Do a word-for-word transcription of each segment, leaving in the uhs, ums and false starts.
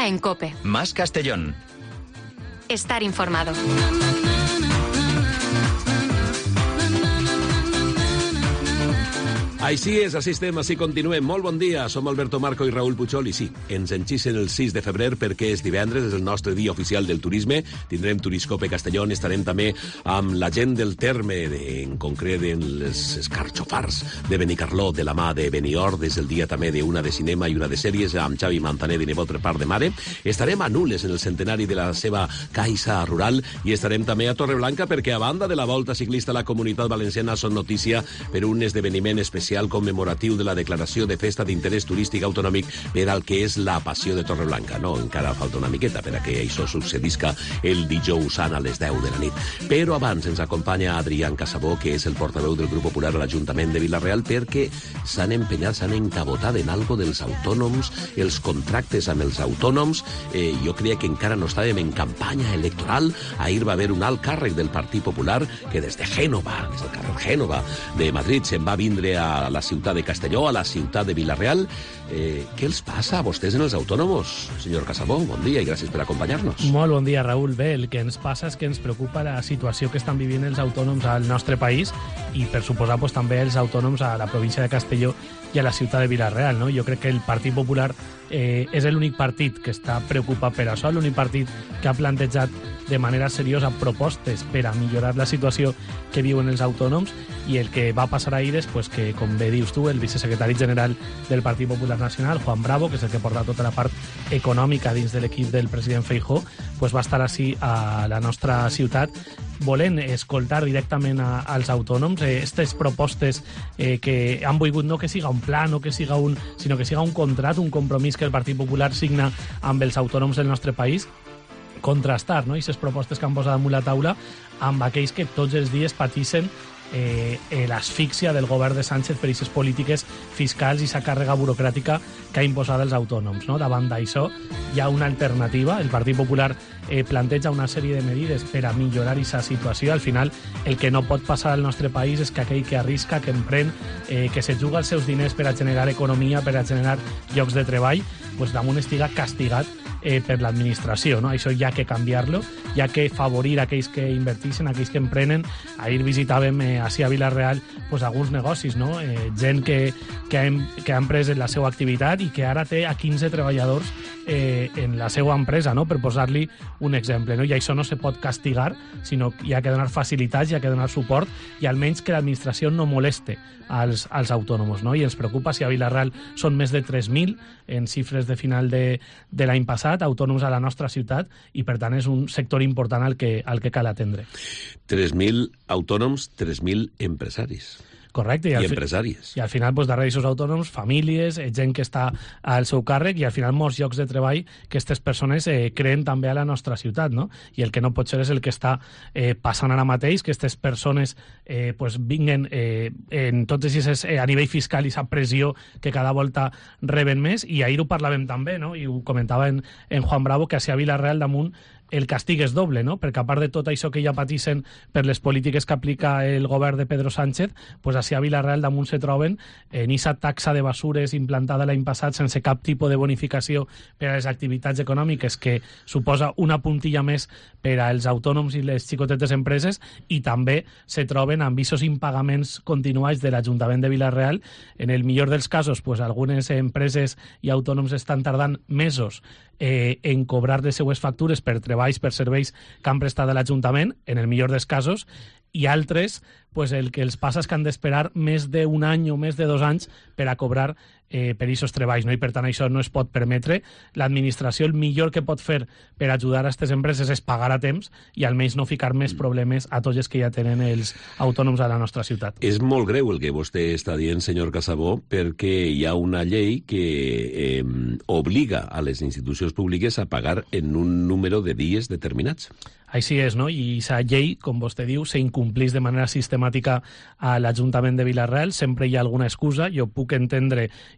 en COPE. Más Castellón. Estar informado. Així és, així estem, així continuem. Molt bon dia, som Alberto Marco i Raül Puchol i sí, ens enxisen el sis de febrer perquè és divendres, és el nostre dia oficial del turisme. Tindrem Turiscope Castellón, estarem també amb la gent del terme, de, en concret en les escarxofars de Benicarló, de la mà de Beniord, és el dia també d'una de cinema i una de sèries, amb Xavi Manzanet i nebot per part de mare. Estarem a Nules en el centenari de la seva caixa rural i estarem també a Torreblanca perquè a banda de la volta ciclista a la Comunitat Valenciana són notícia per un esdeveniment especial commemoratiu de la declaració de festa d'interès turístic autonòmic per al que és la Passió de Torreblanca. No, encara falta una miqueta per a que això sucedisca el dijous sant a les deu de la nit. Però abans ens acompanya Adrián Casabó, que és el portaveu del Grup Popular a l'Ajuntament de Vila-real, perquè s'han empenyat, s'han encabotat en algo dels autònoms, els contractes amb els autònoms. Eh, jo creia que encara no estàvem en campanya electoral. Ahir va haver un alt càrrec del Partit Popular que des de Gènova, des del carrer Gènova de Madrid, se'n va vindre a a la ciutat de Castelló, a la ciutat de Vila-real. Eh, què els passa a vostès en els autònomos? Senyor Casabó, bon dia i gràcies per acompanyar-nos. Molt bon dia, Raül. Bé, el que ens passa és que ens preocupa la situació que estan vivint els autònoms al nostre país i, per suposar, pues, també els autònoms a la província de Castelló i a la ciutat de Vila-real, no? Jo crec que el Partit Popular eh, és l'únic partit que està preocupat per això, l'únic partit que ha plantejat de manera seriosa propostes per a millorar la situació que viuen els autònoms, i el que va passar ahir és pues, que, com bé dius tu, el vicesecretari general del Partit Popular Nacional, Juan Bravo, que és el que porta tota la part econòmica dins de l'equip del president Feijóo, pues, va estar així a la nostra ciutat volent escoltar directament a, als autònoms aquestes eh, propostes eh, que han volgut no que siga un pla, no que siga un, sinó que siga un contrat, un compromís que el Partit Popular signa amb els autònoms del nostre país, contrastar, no? Aquestes propostes que han posat damunt la taula amb aquells que tots els dies patixen eh, eh, l'asfíxia del govern de Sánchez per aquestes polítiques fiscals i aquesta càrrega burocràtica que ha imposat als autònoms, no? Davant d'això hi ha una alternativa. El Partit Popular eh, planteja una sèrie de medides per a millorar aquesta situació. Al final, el que no pot passar al nostre país és que aquell que arrisca, que emprèn, eh, que se juga els seus diners per a generar economia, per a generar llocs de treball, pues damunt estiga castigat eh, per l'administració, no? Això hi ha que canviar-lo, hi ha que favorir aquells que invertixen, aquells que emprenen. Ahir visitàvem eh, així a Vila-real pues, alguns negocis, no? Eh, gent que, que, ha, que ha emprès la seva activitat i que ara té a quinze treballadors eh, en la seva empresa, no? Per posar-li un exemple, no? I això no se pot castigar, sinó que hi ha que donar facilitats, hi ha que donar suport i almenys que l'administració no moleste als, als autònoms, no? I ens preocupa si a Vila-real són més de tres mil en xifres de final de, de l'any passat, autònoms a la nostra ciutat, i per tant és un sector important al que, al que cal atendre. tres mil autònoms, tres mil empresaris. Correcte. I, I empresàries. I al final, pues, darrere d'aquests autònoms, famílies, eh, gent que està al seu càrrec i al final molts llocs de treball que aquestes persones eh, creen també a la nostra ciutat, no? I el que no pot ser és el que està eh, passant ara mateix, que aquestes persones eh, pues, vinguen eh, en tots aquests, eh, a nivell fiscal i aquesta pressió que cada volta reben més. I ahir ho parlàvem també, no? I ho comentava en, en Juan Bravo, que a Vila-real damunt el castig és doble, no? Perquè a part de tot això que ja patixen per les polítiques que aplica el govern de Pedro Sánchez, pues així a Vila-real damunt se troben en aquesta taxa de basures implantada l'any passat sense cap tipus de bonificació per a les activitats econòmiques, que suposa una puntilla més per als autònoms i les xicotetes empreses, i també se troben amb aquests impagaments continuats de l'Ajuntament de Vila-real. En el millor dels casos, pues, algunes empreses i autònoms estan tardant mesos eh, en cobrar les seues factures per treballs, per serveis que han prestat a l'Ajuntament, en el millor dels casos, i altres, pues, el que els passa és que han d'esperar més d'un any o més de dos anys per a cobrar eh, per aquests treballs, no? I per tant això no es pot permetre. L'administració el millor que pot fer per ajudar a aquestes empreses és pagar a temps i almenys no ficar més problemes a tots els que ja tenen els autònoms a la nostra ciutat. És molt greu el que vostè està dient, senyor Casabó, perquè hi ha una llei que eh, obliga a les institucions públiques a pagar en un número de dies determinats. Així és, no? I aquesta llei, com vostè diu, s'incomplís de manera sistemàtica a l'Ajuntament de Vila-real. Sempre hi ha alguna excusa. Jo puc entendre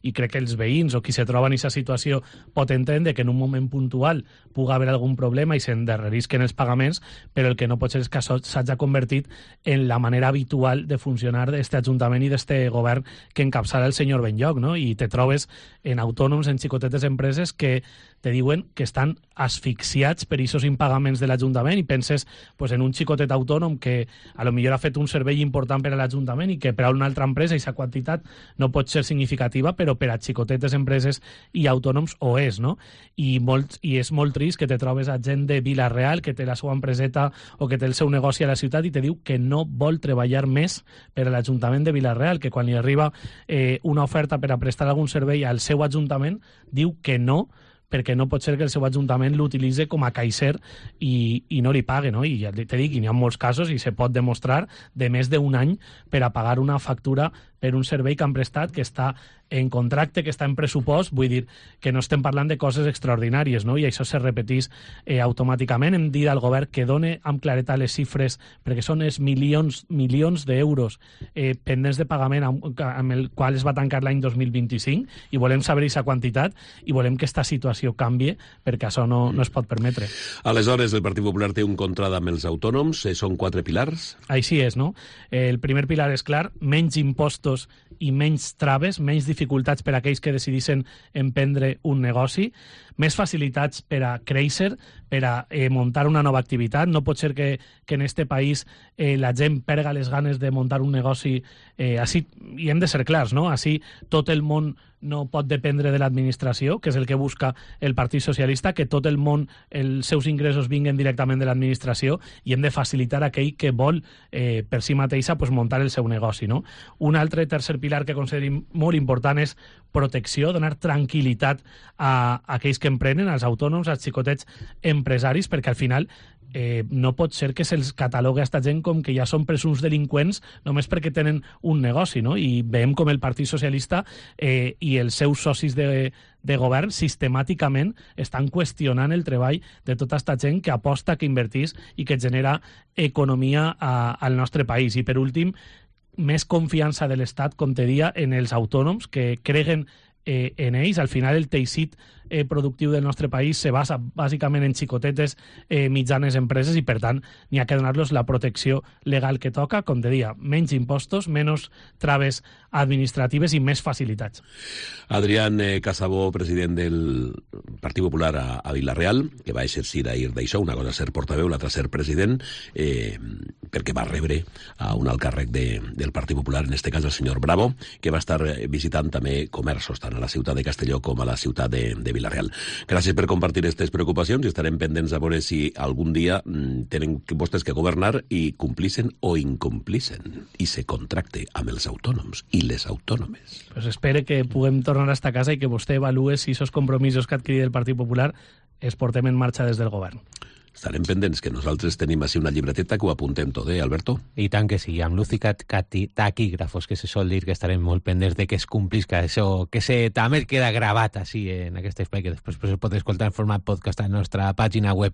i crec que els veïns o qui se troba en aquesta situació pot entendre que en un moment puntual pugui haver algun problema i s'endarrerisquen els pagaments, però el que no pot ser és que això s'hagi convertit en la manera habitual de funcionar d'este Ajuntament i d'este govern que encapçala el senyor Benlloch, no? I te trobes en autònoms, en xicotetes empreses que te diuen que estan asfixiats per aquests impagaments de l'Ajuntament i penses pues, en un xicotet autònom que a lo millor ha fet un servei important per a l'Ajuntament i que per a una altra empresa aquesta quantitat no pot ser significativa, però per a xicotetes empreses i autònoms ho és, no? I, molt, i és molt trist que te trobes a gent de Vila-real que té la seva empreseta o que té el seu negoci a la ciutat i te diu que no vol treballar més per a l'Ajuntament de Vila-real, que quan li arriba eh, una oferta per a prestar algun servei al seu Ajuntament diu que no, perquè no pot ser que el seu Ajuntament l'utilitzi com a caixer i, i no li pague, no? I ja te dic, n'hi ha molts casos i se pot demostrar de més d'un any per a pagar una factura per un servei que han prestat, que està en contracte, que està en pressupost, vull dir que no estem parlant de coses extraordinàries, no? I això se repetís eh, automàticament. Hem dit al govern que done amb claretat les xifres, perquè són els milions, milions d'euros eh, pendents de pagament amb, amb el qual es va tancar l'any dos mil vint-i-cinc, i volem saber aquesta quantitat i volem que aquesta situació canvie, perquè això no, no es pot permetre. Aleshores, el Partit Popular té un contrat amb els autònoms, eh, són quatre pilars? Així és, no? Eh, el primer pilar és clar, menys impostos i menys traves, menys dificultats per a aquells que decidissin emprendre un negoci, més facilitats per a créixer, per a eh, muntar una nova activitat. No pot ser que, que en este país eh, la gent perga les ganes de muntar un negoci eh, així, i hem de ser clars, no? Així tot el món no pot dependre de l'administració, que és el que busca el Partit Socialista, que tot el món, els seus ingressos vinguen directament de l'administració, i hem de facilitar a aquell que vol eh, per si mateixa pues, muntar el seu negoci, no? Un altre tercer pilar que considerim molt important és protecció, donar tranquil·litat a, a aquells que emprenen, als autònoms, als xicotets empresaris, perquè al final eh, no pot ser que se'ls catalogui a esta gent com que ja són presumptes delinqüents només perquè tenen un negoci, no? I veiem com el Partit Socialista eh, i els seus socis de, de govern sistemàticament estan qüestionant el treball de tota aquesta gent que aposta, que invertís i que genera economia a, al nostre país. I per últim, més confiança de l'Estat, com te dia, en els autònoms que creguen eh, en ells. Al final el teixit eh, productiu del nostre país se basa bàsicament en xicotetes eh, mitjanes empreses i per tant n'hi ha que donar-los la protecció legal que toca, com te dia, menys impostos, menys traves administratives i més facilitats. Adrián eh, Casabó, president del Partit Popular a, a Vila-real, que va exercir ahir d'això, una cosa ser portaveu, l'altra ser president, eh, perquè va rebre a un alt càrrec de, del Partit Popular, en este cas el senyor Bravo, que va estar visitant també comerços, tant a la ciutat de Castelló com a la ciutat de, de Vila-real. Gràcies per compartir aquestes preocupacions i estarem pendents a veure si algun dia mm, tenen vostès que governar i complixen o incomplixen i se contracte amb els autònoms i les autònomes. Pues espero que puguem tornar a esta casa i que vostè evalue si aquests compromisos que ha adquirit el Partit Popular es portem en marxa des del govern. Estarem pendents, que nosaltres tenim així una llibreteta que ho apuntem tot, eh, Alberto? I tant que sí, amb luz i taquígrafos, que se sol dir que estarem molt pendents de que es complisca això, que se també queda gravat així en aquest espai, que després es pot escoltar en format podcast a la nostra pàgina web.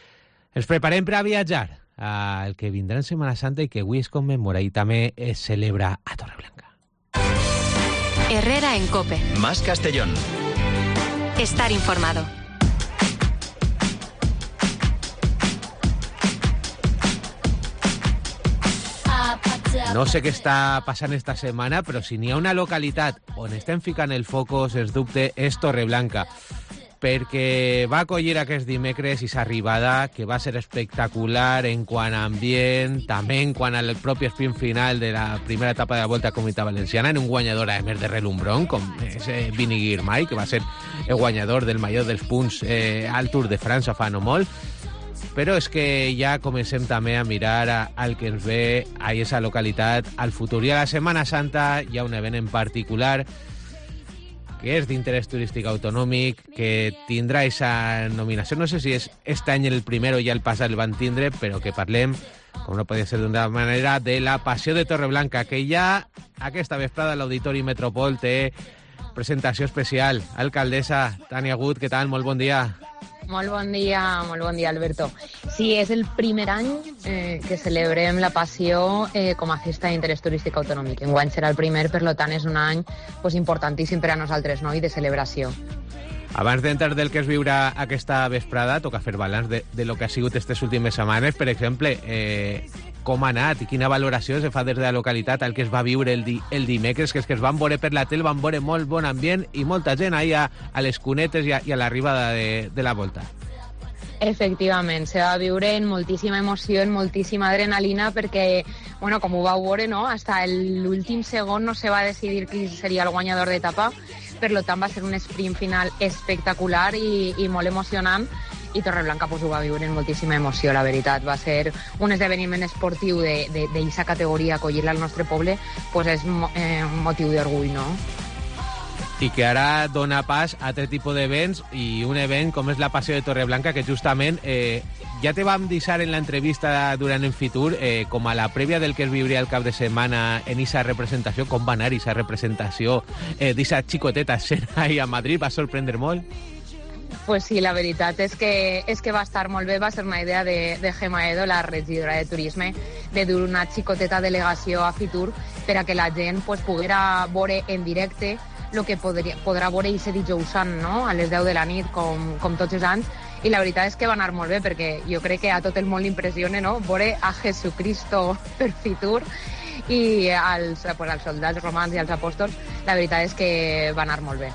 Ens preparem per a viatjar al que vindrà en Setmana Santa i que avui es commemora i també es celebra a Torreblanca. Herrera en COPE. Más Castellón. Estar informado. No sé què està passant esta setmana, però si n'hi ha una localitat on estem ficant el focus, es dubte, és Torreblanca, perquè va acollir aquest dimecres i s'arribada, que va ser espectacular en quant a ambient, també en quant al propi sprint final de la primera etapa de la Volta a Comunitat Valenciana, en un guanyador a més de relumbrón, com és eh, Vini Guirmay, que va ser el guanyador del major dels punts eh, al Tour de França fa no molt. Però és que ja comencem també a mirar al que ens ve a aquesta localitat al futur. I a la Setmana Santa hi ha un event en particular que és d'interès turístic autonòmic, que tindrà aquesta nominació. No sé si és este any el primer o ja el passat el van tindre, però que parlem, com no podia ser d'una manera, de la Passió de Torreblanca, que ja aquesta vesprada l'Auditori Metropol té presentació especial. Alcaldessa Tània Gut, què tal? Molt bon dia. Molt bon dia, molt bon dia, Alberto. Sí, és el primer any eh, que celebrem la Passió eh, com a festa d'interès turístic autonòmic. Enguany serà el primer, per tant és un any pues, importantíssim per a nosaltres, no?, i de celebració. Abans d'entrar del que es viurà aquesta vesprada, toca fer balanç de, de lo que ha sigut aquestes últimes setmanes. Per exemple, eh, com ha anat i quina valoració se fa des de la localitat al que es va viure el, di, el dimecres, que és que es van veure per la tele, van veure molt bon ambient i molta gent ahí a, a les cunetes i a, i a l'arribada de, de la volta. Efectivament, se va viure en moltíssima emoció, en moltíssima adrenalina, perquè, bueno, com ho vau veure, no?, hasta l'últim segon no se va decidir qui seria el guanyador d'etapa, per tant va ser un sprint final espectacular i, i molt emocionant, i Torreblanca pues, ho va viure en moltíssima emoció, la veritat. Va ser un esdeveniment esportiu d'aquesta categoria, acollir-la al nostre poble, pues és eh, un motiu d'orgull, no? I que ara dona pas a aquest tipus d'events, i un event com és la Passió de Torreblanca, que justament eh, ja te vam deixar en l'entrevista durant en Fitur, eh, com a la prèvia del que es viuria el cap de setmana en aquesta representació. Com va anar aquesta representació eh, d'aquesta xicoteta escena ahí a Madrid? Va sorprendre molt? Pues sí, la veritat és que, és que va estar molt bé. Va ser una idea de, de Gemma Edo, la regidora de Turisme, de dur una xicoteta delegació a Fitur per a que la gent pues, poguera veure en directe el que podria, podrà veure aquest dijous sant, no?, a les deu de la nit, com, com tots els anys. I la veritat és que va anar molt bé, perquè jo crec que a tot el món li impressiona, no?, veure a Jesucristo per Fitur i als, pues, als soldats romans i als apòstols. La veritat és que va anar molt bé.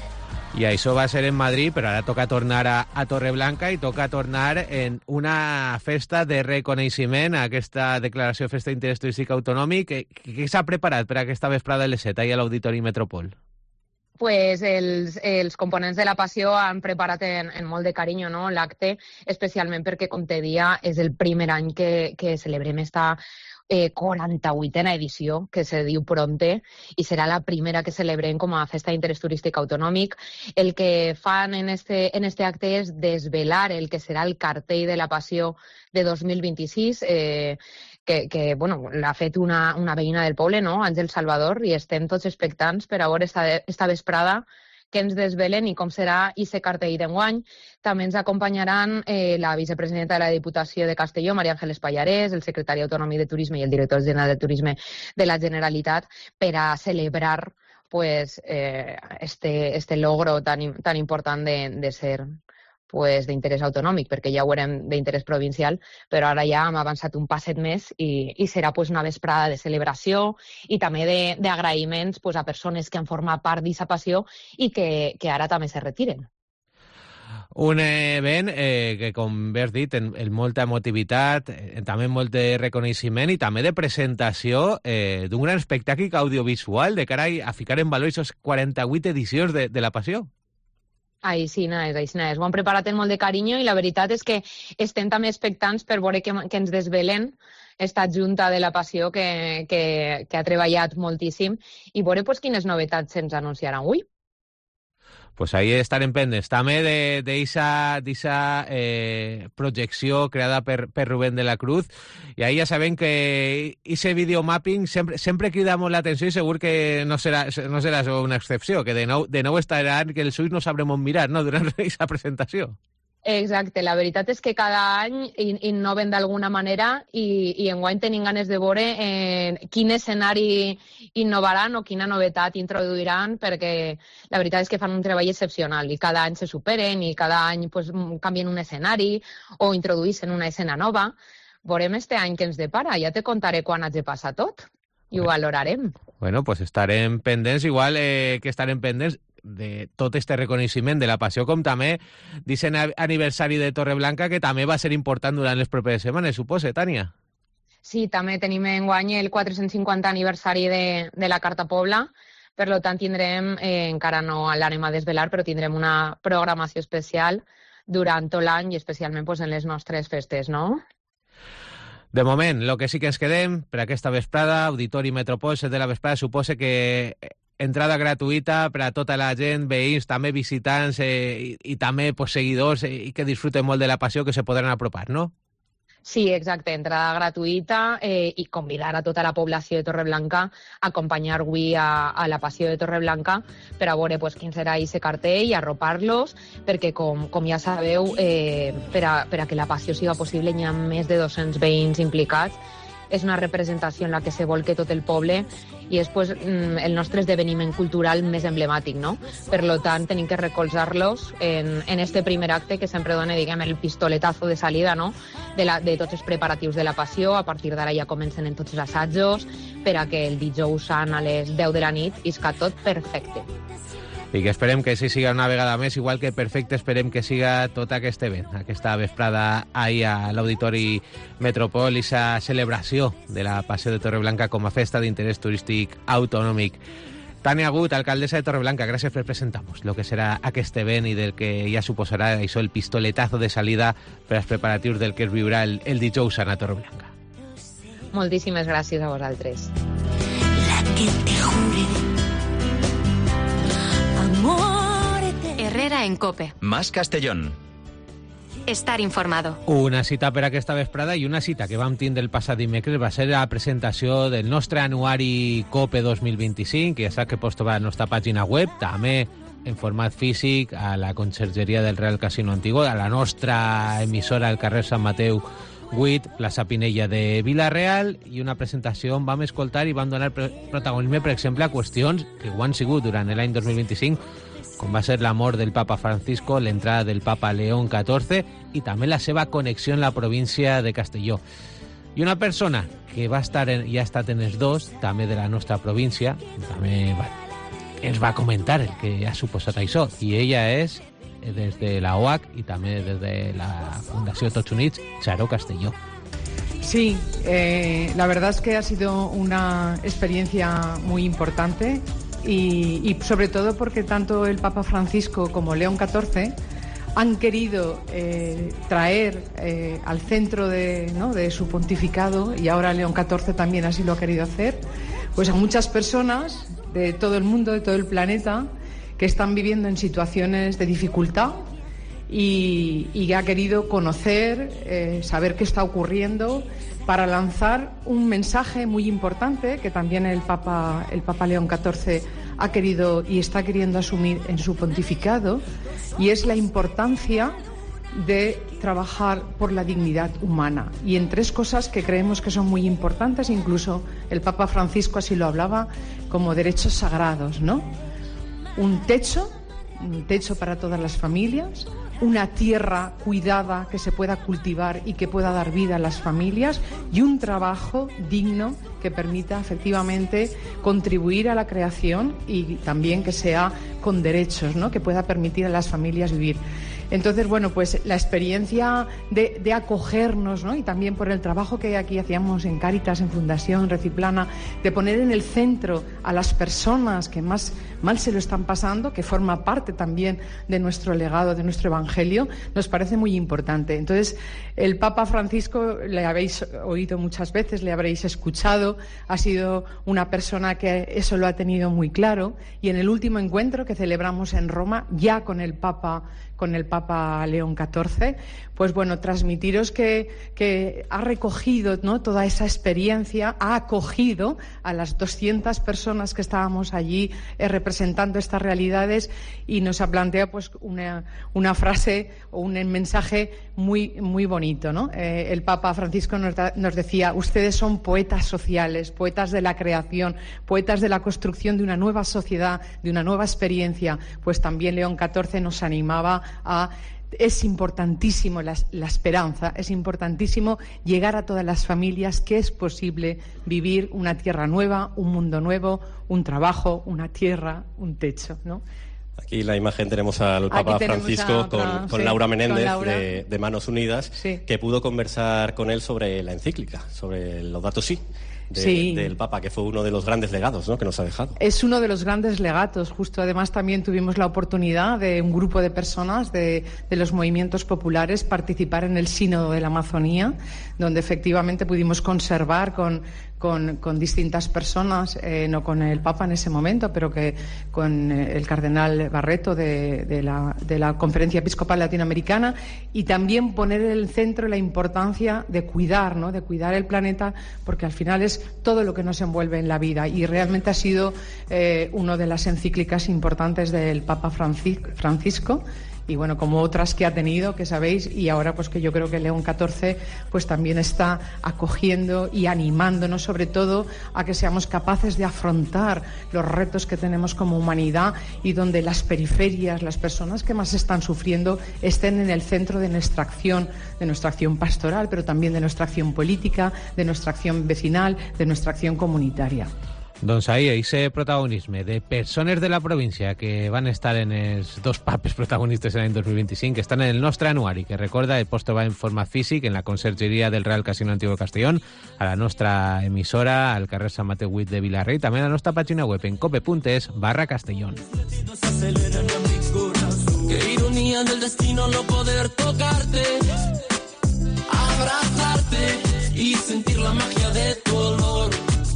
I això va ser en Madrid, però ara toca tornar a, a Torreblanca i toca tornar en una festa de reconeixement a aquesta declaració de festa d'interès turístic autonòmic. Què s'ha preparat per a aquesta vesprada de les set i a l'Auditori Metropol? Pues els, els components de la Passió han preparat en, en molt de carinyo, no?, l'acte, especialment perquè, com te dia, és el primer any que, que celebrem esta eh, quaranta-vuitena edició, que se diu Pronte, i serà la primera que celebrem com a festa d'interès turístic autonòmic. El que fan en este, en este acte és desvelar el que serà el cartell de la Passió de dos mil vint-i-sis, eh, que, que bueno, l'ha fet una, una veïna del poble, no?, Àngel Salvador, i estem tots expectants per a veure esta, esta vesprada que ens desvelen i com serà aquest cartell d'enguany. També ens acompanyaran eh, la vicepresidenta de la Diputació de Castelló, María Ángeles Pallarés, el secretari autonòmic de Turisme i el director general de Turisme de la Generalitat, per a celebrar pues, eh, este, este logro tan, tan important de, de ser pues, d'interès autonòmic, perquè ja ho érem d'interès provincial, però ara ja hem avançat un passet més i, i serà pues, una vesprada de celebració i també d'agraïments pues, a persones que han format part d'aquesta passió i que, que ara també se retiren. Un event eh, que, com bé has dit, en, en molta emotivitat, en, també molt de reconeixement i també de presentació eh, d'un gran espectacle audiovisual de cara a ficar en valor aquestes quaranta-vuit edicions de, de la Passió. Aixina és, aixina és. Ho han preparat amb molt de carinyo i la veritat és que estem també expectants per veure que, que ens desvelen esta junta de la Passió que, que, que ha treballat moltíssim i veure pues, quines novetats se'ns anunciaran avui. Pues ahí estarem pendents. També d'eixa eh, projecció creada per, per Rubén de la Cruz. I ahí ja sabem que ese videomapping sempre, sempre crida molt l'atenció i segur que no serà, no serà una excepció, que de nou, de nou estaran, que els ulls no sabrem on mirar, no?, durant aquesta presentació. Exacte, la veritat és que cada any innoven d'alguna manera i, i enguany tenim ganes de veure eh, quin escenari innovaran o quina novetat introduiran, perquè la veritat és que fan un treball excepcional i cada any se superen i cada any pues, canvien un escenari o introduïssin una escena nova. Veurem este any que ens depara, ja te contaré quan hagi passat tot i ho valorarem. Bueno, pues estarem pendents, igual eh, que estarem pendents de tot este reconeixement de la Passió, com també d'aquest aniversari de Torreblanca, que també va ser important durant les properes setmanes, suposa, Tània? Sí, també tenim enguany el quatre-cents cinquanta aniversari de, de la Carta Pobla, per tant tindrem, eh, encara no l'anem a desvelar, però tindrem una programació especial durant tot l'any i especialment pues, en les nostres festes, no? De moment, el que sí que ens quedem per aquesta vesprada, Auditori Metropol, set de la vesprada, suposa que entrada gratuïta per a tota la gent, veïns, també visitants eh, i, i també pues, seguidors eh, i que disfruten molt de la Passió, que se podran apropar, no? Sí, exacte, entrada gratuïta eh, i convidar a tota la població de Torreblanca a acompanyar avui a, a la Passió de Torreblanca per a veure pues, quin serà aquest cartell i arropar-los, perquè com, com ja sabeu, eh, per, a, per a que la Passió siga possible hi ha més de dos-cents veïns implicats. És una representació en la que se vol que tot el poble i és pues, el nostre esdeveniment cultural més emblemàtic, no? Per lo tant, tenim que recolzar-los en, en este primer acte que sempre dona, diguem, el pistoletazo de salida, no? De, la, de tots els preparatius de la Passió. A partir d'ara ja comencen en tots els assajos per a que el dijous sant a les deu de la nit isca tot perfecte. I que esperem que sí siga una vegada més, igual que perfecte esperem que siga tot aquest event, aquesta vesprada ahir a l'Auditori Metropol, i la celebració de la Passió de Torreblanca com a festa d'interès turístic autonòmic. Tània Gut, alcaldessa de Torreblanca, gràcies per presentar-nos el que serà aquest event i del que ja suposarà això, el pistoletazo de salida per als preparatius del que es viurà el, el dijous sant a Torreblanca. Moltíssimes gràcies a vosaltres. La que te jure. Herrera en COPE. Más Castellón. Estar informado. Una cita per aquesta vesprada i una cita que vam tindre el passat dimecres va ser la presentació del nostre anuari COPE dos mil vint-i-cinc, que ja sap que pots trobar a la nostra pàgina web, també en format físic a la consergeria del Real Casino Antiguo, a la nostra emissora al carrer Sant Mateu vuit, plaça Pinella de Vila-real, i una presentació on vam escoltar i vam donar protagonisme, per exemple, a qüestions que ho han sigut durant l'any dos mil vint-i-cinc, com va ser la mort del papa Francisco, l'entrada del papa León catorze i també la seva connexió en la província de Castelló. I una persona que va estar en, i ha estat en els dos, també de la nostra província, també va, ens va comentar el que ha suposat això, i ella és, des de la O A C i també des de la Fundació Tots Units, Charo Castelló. Sí, eh, la verdad es que ha sido una experiencia muy importante. Y, y sobre todo porque tanto el Papa Francisco como León catorce han querido eh, traer eh, al centro de, ¿no? de su pontificado, y ahora León catorce también así lo ha querido hacer, pues a muchas personas de todo el mundo, de todo el planeta, que están viviendo en situaciones de dificultad y, y ha querido conocer, eh, saber qué está ocurriendo, para lanzar un mensaje muy importante que también el Papa, el Papa León catorce ha querido y está queriendo asumir en su pontificado, y es la importancia de trabajar por la dignidad humana, y en tres cosas que creemos que son muy importantes. Incluso el Papa Francisco así lo hablaba, como derechos sagrados, ¿no? Un techo, un techo para todas las familias, una tierra cuidada que se pueda cultivar y que pueda dar vida a las familias, y un trabajo digno que permita efectivamente contribuir a la creación y también que sea con derechos, ¿no? Que pueda permitir a las familias vivir. Entonces, bueno, pues la experiencia de, de acogernos, ¿no? Y también por el trabajo que aquí hacíamos en Cáritas, en Fundación Reciplana, de poner en el centro a las personas que más mal se lo están pasando, que forma parte también de nuestro legado, de nuestro evangelio, nos parece muy importante. Entonces, el Papa Francisco, le habéis oído muchas veces, le habréis escuchado, ha sido una persona que eso lo ha tenido muy claro, y en el último encuentro que celebramos en Roma, ya con el Papa con el Papa León catorce, pues bueno, transmitiros que, que ha recogido, ¿no? Toda esa experiencia, ha acogido a las doscientas personas que estábamos allí eh, representando estas realidades, y nos ha planteado pues una, una frase o un mensaje muy, muy bonito, ¿no? Eh, el Papa Francisco nos, da, nos decía: ustedes son poetas sociales, poetas de la creación, poetas de la construcción de una nueva sociedad, de una nueva experiencia. Pues también León catorce nos animaba a... Es importantísimo la, la esperanza, es importantísimo llegar a todas las familias, que es posible vivir una tierra nueva, un mundo nuevo, un trabajo, una tierra, un techo, ¿no? Aquí la imagen tenemos al Papa Francisco otra, con, con sí, Laura Menéndez, con Laura. De, de Manos Unidas, sí, que pudo conversar con él sobre la encíclica, sobre el Laudato Si. De, sí. del Papa, que fue uno de los grandes legados, ¿no?, que nos ha dejado. Es uno de los grandes legatos, justo. Además, también tuvimos la oportunidad de un grupo de personas de, de los movimientos populares participar en el Sínodo de la Amazonía, donde efectivamente pudimos conservar con, con, con distintas personas, eh, no con el Papa en ese momento, pero que con el cardenal Barreto de, de, la, de la Conferencia Episcopal Latinoamericana, y también poner en el centro la importancia de cuidar, ¿no? de cuidar el planeta, porque al final es todo lo que nos envuelve en la vida, y realmente ha sido eh, una de las encíclicas importantes del Papa Francisco, y bueno, como otras que ha tenido, que sabéis, y ahora pues que yo creo que León catorce pues también está acogiendo y animándonos sobre todo a que seamos capaces de afrontar los retos que tenemos como humanidad, y donde las periferias, las personas que más están sufriendo, estén en el centro de nuestra acción, de nuestra acción pastoral, pero también de nuestra acción política, de nuestra acción vecinal, de nuestra acción comunitaria. Doncs ahir, ese protagonisme de persones de la província que van estar en els dos papes protagonistes en l'any dos mil vint-i-cinc, que estan en el nostre anuari, que recorda el pots trobar en format físic en la consergeria del Real Casino Antiguo de Castellón, a la nostra emissora, al carrer Sant Mateu vuit de Vilarrey, també a la nostra pàgina web en cope.es barra Castellón. Qué ironía del destino no poder tocarte, abrazarte y sentir la magia de tu olor.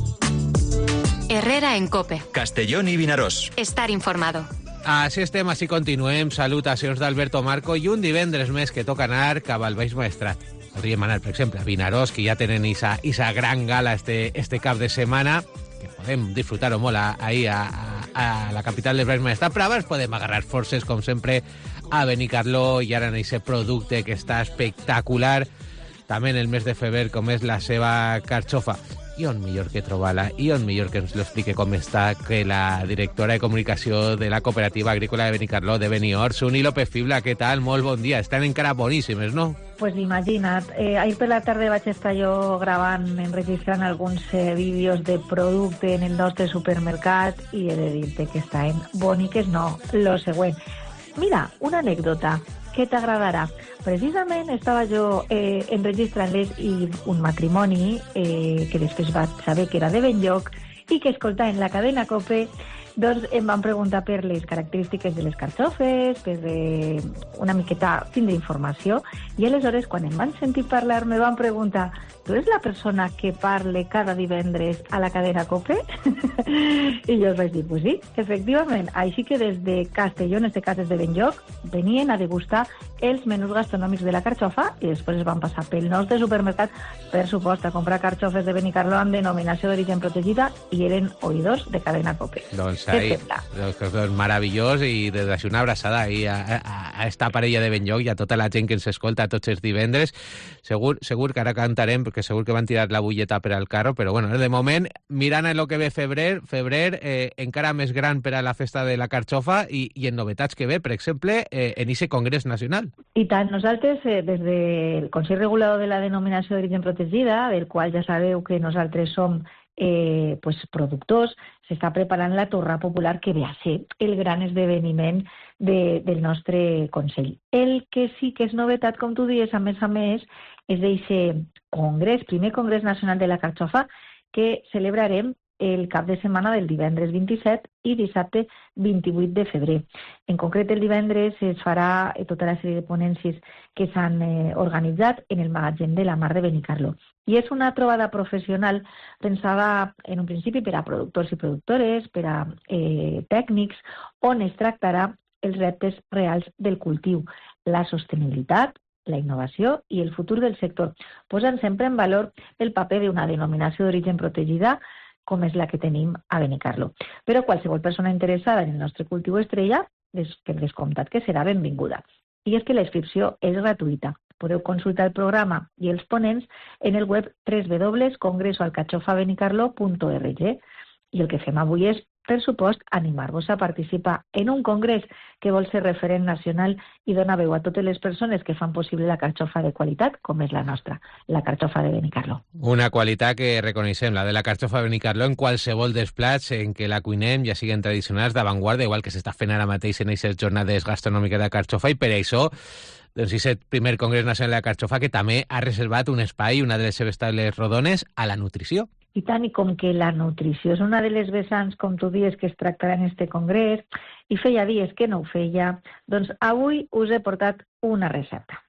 Herrera en Cope. Castellón i Vinaròs. Estar informado. Així estem, així continuem. Salutacions d'Alberto Marco, i un divendres més que toca anar cap al Baix Maestrat. Podríem anar, per exemple, a Vinaròs, que ja tenen esa, esa gran gala este, este cap de setmana, que podem disfrutar-ho molt a, ahir a, a, a la capital del Baix Maestrat, però abans podem agarrar forces, com sempre, a Benicarló, i ara en aquest producte que està espectacular, també en el mes de febrer, com és la seva carxofa. I on millor que trobar-la, i on millor que ens lo explique com està, que la directora de comunicació de la Cooperativa Agrícola de Benicarló, de Benior, Suni López Fibla. Què tal? Molt bon dia. Estan encara boníssimes, no? Pues imagina't, eh, ahir per la tarda vaig estar jo gravant, enregistrant alguns eh, vídeos de producte en el nostre supermercat, i he de dir-te que estaven boniques, no, lo següent. Mira, una anècdota que t'agradarà. Precisament estava jo eh, enregistrant-les i un matrimoni eh, que després vaig saber que era de Benlloc i que escoltaven la cadena Cope, doncs em van preguntar per les característiques de les carxofes, per eh, una miqueta tindre informació, i aleshores quan em van sentir parlar me van preguntar: ¿tú eres la persona que parle cada divendres a la cadena Cope? I jo els vaig dir, pues sí, efectivament. Així que des de Castelló, en este cas des de Benlloc, venien a degustar els menús gastronòmics de la carxofa, i després es van passar pel nostre supermercat, per supost, a comprar carxofes de Benicarló amb denominació d'origen protegida, i eren oïdors de cadena Cope. Doncs ahí, doncs meravellós, i des d'així una abraçada ahí a, a, a esta parella de Benlloc i a tota la gent que ens escolta tots els divendres. Segur, segur que ara cantarem, perquè segur que van tirar la bulleta per al carro, però bueno, de moment, mirant en lo que ve febrer, febrer eh, encara més gran per a la festa de la carxofa, i, i en novetats que ve, per exemple, eh, en ese Congrés Nacional. I tant, nosaltres, eh, des del Consell Regulador de la Denominació d'Origen Protegida, del qual ja sabeu que nosaltres som eh, pues, productors, s'està preparant la Torra Popular, que ve a ser el gran esdeveniment de, del nostre Consell. El que sí que és novetat, com tu dius, a més a més, és d'aquest congrés, primer Congrés Nacional de la Carxofa, que celebrarem el cap de setmana del divendres vint-i-set i dissabte vint-i-vuit de febrer. En concret, el divendres es farà tota la sèrie de ponències que s'han eh, organitzat en el magatzem de la Mar de Benicarló. I és una trobada professional pensada en un principi per a productors i productores, per a eh, tècnics, on es tractarà els reptes reals del cultiu, la sostenibilitat, la innovació i el futur del sector, posant sempre en valor el paper d'una denominació d'origen protegida com és la que tenim a Benicarló. Però qualsevol persona interessada en el nostre cultiu estrella, per descomptat que serà benvinguda. I és que la inscripció és gratuïta. Podeu consultar el programa i els ponents en el web w w w punt congreso alcachofa benicarlo punt org. I el que fem avui és, per supost, animar-vos a participar en un congrés que vol ser referent nacional i donar veu a totes les persones que fan possible la carxofa de qualitat, com és la nostra, la carxofa de Benicarló. Una qualitat que reconeixem, la de la carxofa de Benicarló, en qualsevol dels plats en què la cuinem, ja siguin tradicionals, d'avantguarda, igual que s'està fent ara mateix en aquestes jornades gastronòmiques de carxofa, i per això doncs aquest primer Congrés Nacional de la Carxofa, que també ha reservat un espai, una de les seves tables rodones, a la nutrició. I tant, i com que la nutrició és una de les vessants, com tu dius, que es tractarà en este congrés, i feia dies que no ho feia, doncs avui us he portat una recepta.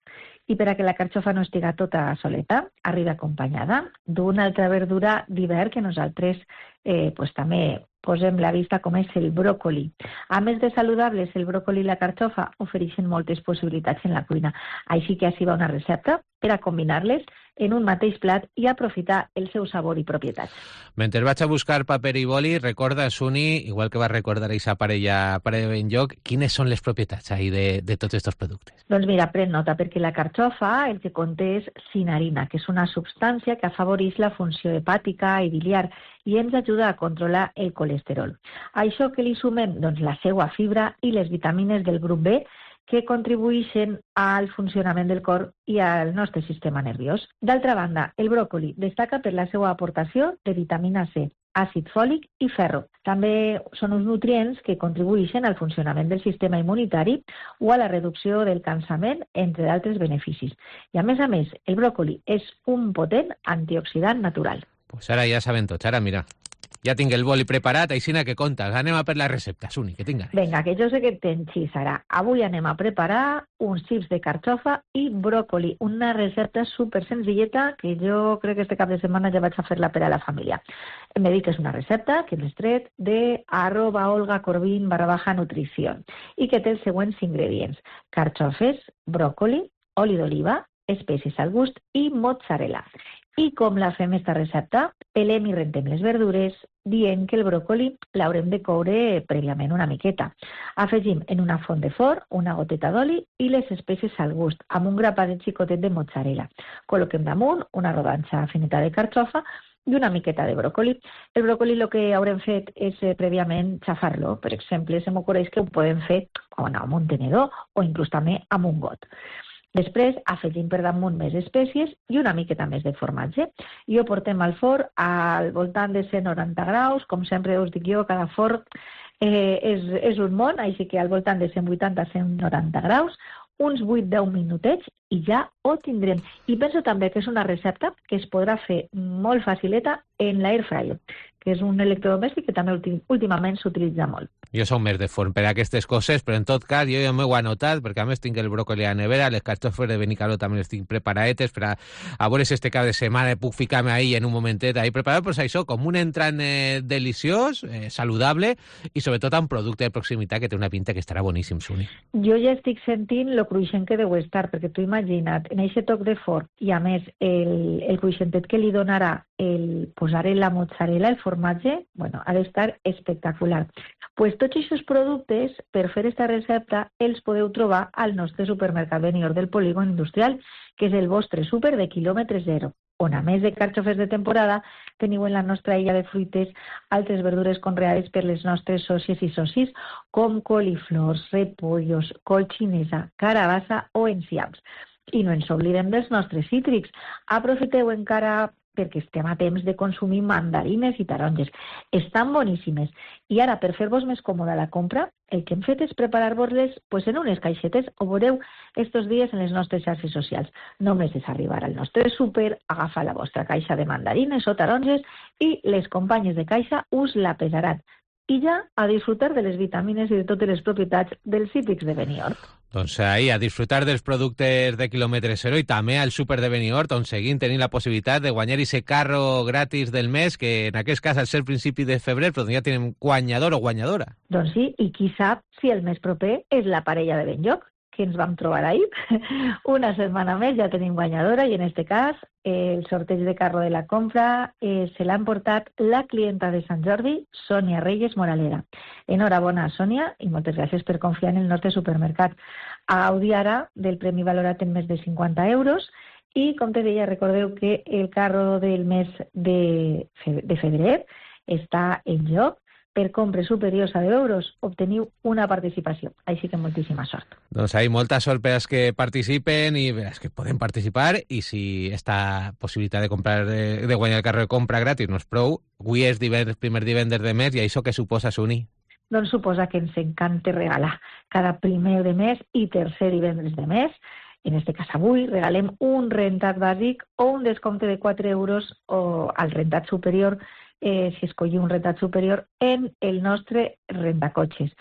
I per a que la carxofa no estiga tota soleta, arriba acompanyada d'una altra verdura d'hivern que nosaltres eh, pues, també posem la vista, com és el bròcoli. A més de saludables, el bròcoli i la carxofa ofereixen moltes possibilitats en la cuina. Així que així va una recepta per a combinar-les en un mateix plat i aprofitar el seu sabor i propietats. Mentre vaig a buscar paper i boli, recorda, Suni, igual que va recordar aquesta parella, parella ben lloc, quines són les propietats ahí de, de tots aquests productes? Doncs mira, pren nota, perquè la carxofa el que conté és cinarina, que és una substància que afavoreix la funció hepàtica i biliar i ens ajuda a controlar el colesterol. A això que li sumem doncs, la seva fibra i les vitamines del grup B, que contribueixen al funcionament del cor i al nostre sistema nerviós. D'altra banda, el bròcoli destaca per la seva aportació de vitamina C, àcid fòlic i ferro. També són uns nutrients que contribueixen al funcionament del sistema immunitari o a la reducció del cansament, entre d'altres beneficis. I a més a més, el bròcoli és un potent antioxidant natural. Pues ara ja saben tots, ara mira. Ja tinc el boli preparat, aixina que contes. Anem a per la recepta, Suni, que tinga. Vinga, que jo sé que t'enxissarà. Avui anem a preparar uns xips de carxofa i bròcoli, una recepta super senzilleta que jo crec que este cap de setmana ja vaig a fer-la per a la família. Em dic que és una recepta que l'he tret de arroba olgacorbin barra baja nutrició i que té els següents ingredients: carxofes, bròcoli, oli d'oliva, espècies al gust i mozzarella. I com la fem esta recepta? Pelem i rentem les verdures, dient que el bròcoli l'haurem de coure prèviament una miqueta. Afegim en una font de forn una goteta d'oli i les espècies al gust, amb un grapat xicotet de mozzarella. Col·loquem damunt una rodanxa finita de carxofa i una miqueta de bròcoli. El bròcoli el que haurem fet és eh, prèviament xafar-lo. Per exemple, se m'ocorreix que ho podem fer bueno, amb un tenedor o inclús també amb un got. Després afegim per damunt més espècies i una miqueta més de formatge. I ho portem al forn al voltant de cent noranta graus. Com sempre us dic jo, cada forn eh, és, és un món, així que al voltant de cent vuitanta a cent noranta graus, uns vuit a deu minutets i ja ho tindrem. I penso també que és una recepta que es podrà fer molt facileta en l'air fryer, que és un electrodomèstic que també últimament s'utilitza molt. Jo som més de forn per a aquestes coses, però en tot cas jo ja m'ho he anotat, perquè a més tinc el bròcoli a la nevera, les carxofes de Benicarló també les tinc preparadetes, per a, a veure si este cap de setmana puc ficar-me ahí en un momentet ahí preparat, però això, com un entrant eh, deliciós, eh, saludable i sobretot amb producte de proximitat que té una pinta que estarà boníssim, Suni. Jo ja estic sentint lo cruixent que deu estar, perquè tu imagina't, en aquest toc de forn i a més el, el cruixentet que li donarà el posar la mozzarella, el formatge, bueno, ha d'estar espectacular. Pues tots aquests productes, per fer aquesta recepta, els podeu trobar al nostre supermercat Benidorm del Polígon Industrial, que és el vostre súper de quilòmetre zero, on a més de carxofes de temporada, teniu en la nostra illa de fruites altres verdures conreades per les nostres sòcies i socis, com coliflors, repollos, col xinesa, carabassa o enciams. I no ens oblidem dels nostres cítrics. Aprofiteu encara perquè estem a temps de consumir mandarines i taronges. Estan boníssimes. I ara, per fer-vos més còmoda la compra, el que hem fet és preparar-vos-les pues, en unes caixetes. Ho veureu estos dies en les nostres xarxes socials. Només és arribar al nostre súper, agafar la vostra caixa de mandarines o taronges i les companyes de caixa us la pesaran. I ja a disfrutar de les vitamines i de totes les propietats dels cítrics de Benidorm. Doncs ahí, a disfrutar dels productes de quilòmetre zero i també al súper de Benidorm, on seguim tenint la possibilitat de guanyar aquest carro gratis del mes, que en aquest cas al ser principi de febrer, però ja tenim guanyador o guanyadora. Doncs sí, i qui sap si el mes proper és la parella de Benlloc, que ens vam trobar ahir. Una setmana més ja tenim guanyadora i en este cas el sorteig de carro de la compra eh, se l'ha emportat la clienta de Sant Jordi, Sònia Reyes Moralera. Enhorabona, Sònia, i moltes gràcies per confiar en el nostre supermercat. A gaudir ara del premi valorat en més de cinquanta euros i, com te deia, recordeu que el carro del mes de, fe de febrer està en joc. Per compres superiors a deu euros obteniu una participació. Així que moltíssima sort. Doncs hi ha molta sort per als que participen i per als que poden participar, i si esta possibilitat de comprar de, de guanyar el carro de compra gratis no és prou, avui és divendres, primer divendres de mes, i això què suposa, Suni? Doncs suposa que ens encanta regalar cada primer de mes i tercer divendres de mes. En este cas avui regalem un rentat bàsic o un descompte de quatre euros o al rentat superior, eh, si escollim un rentat superior, en el nostre rentacotxes.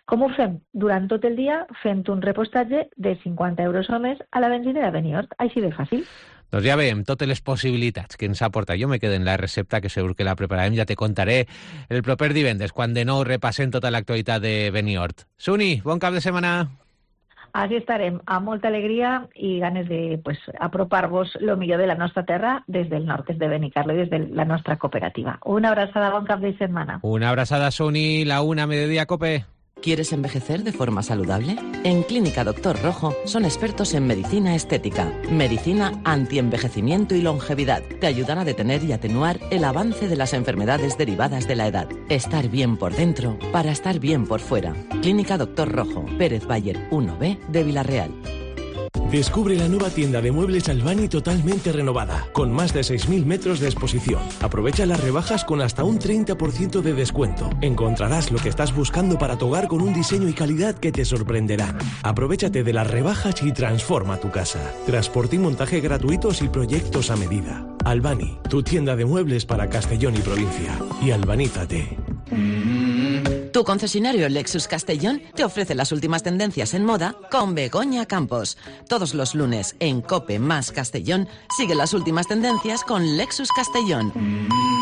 Com ho fem? Durant tot el dia fent un repostatge de cinquanta euros o més a la benzinera Beniort, així de fàcil. Doncs ja veiem totes les possibilitats que ens aporta. Jo me quedo en la recepta, que segur que la prepararem. Ja te contaré el proper divendres, quan de nou repassem tota l'actualitat de Beniort. Suni, bon cap de setmana. Així estarem, amb molta alegria i ganes de pues, apropar-vos lo millor de la nostra terra des del nord, des de Benicarlo i des de la nostra cooperativa. Una abraçada, bon cap de setmana. Una abraçada, Suni, la una, mediodía, Cope. ¿Quieres envejecer de forma saludable? En Clínica Doctor Rojo son expertos en medicina estética, medicina antienvejecimiento y longevidad. Te ayudan a detener y atenuar el avance de las enfermedades derivadas de la edad. Estar bien por dentro para estar bien por fuera. Clínica Doctor Rojo, Pérez Bayer uno B de Villarreal. Descubre la nueva tienda de muebles Albani totalmente renovada, con más de seis mil metros de exposición. Aprovecha las rebajas con hasta un treinta por ciento de descuento. Encontrarás lo que estás buscando para tu hogar con un diseño y calidad que te sorprenderán. Aprovéchate de las rebajas y transforma tu casa. Transporte y montaje gratuitos y proyectos a medida. Albani, tu tienda de muebles para Castellón y provincia. Y albanízate. Tu concesionario Lexus Castellón te ofrece las últimas tendencias en moda con Begoña Campos. Todos los lunes en COPE más Castellón sigue las últimas tendencias con Lexus Castellón.